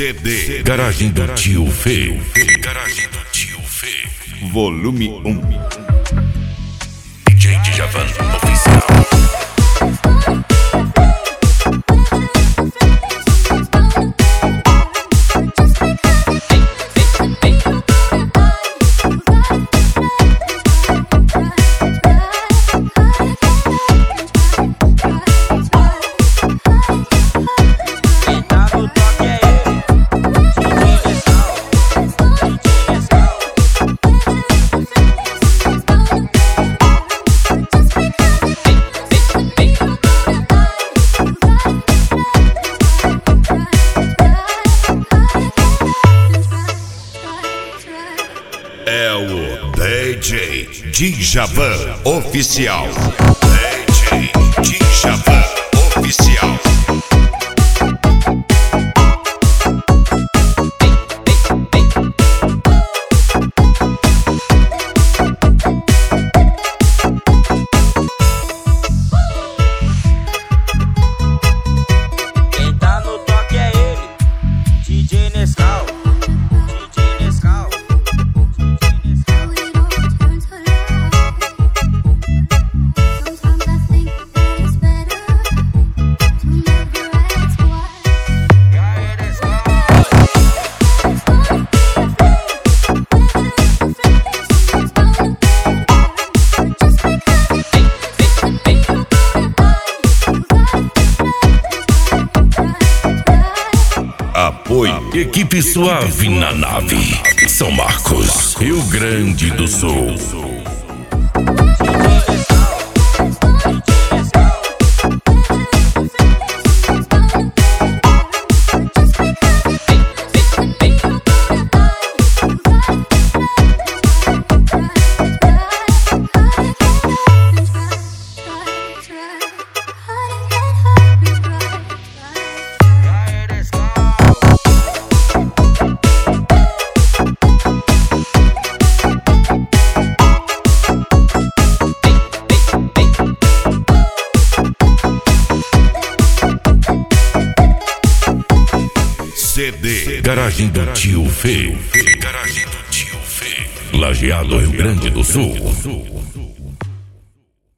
CD Garagem do Tio Fê. Garagem do Tio Fê. Volume 1. DJ Djavan Oficial. É o DJ Djavan Oficial. DJ Djavan Oficial. Quem tá no toque é ele, DJ Nescau. Apoio Equipe Suave na nave. São Marcos, Rio Grande do Sul. CD Garagem do Tio Fê. Garagem do Tio Fê. Lajeado, Rio Grande do Sul.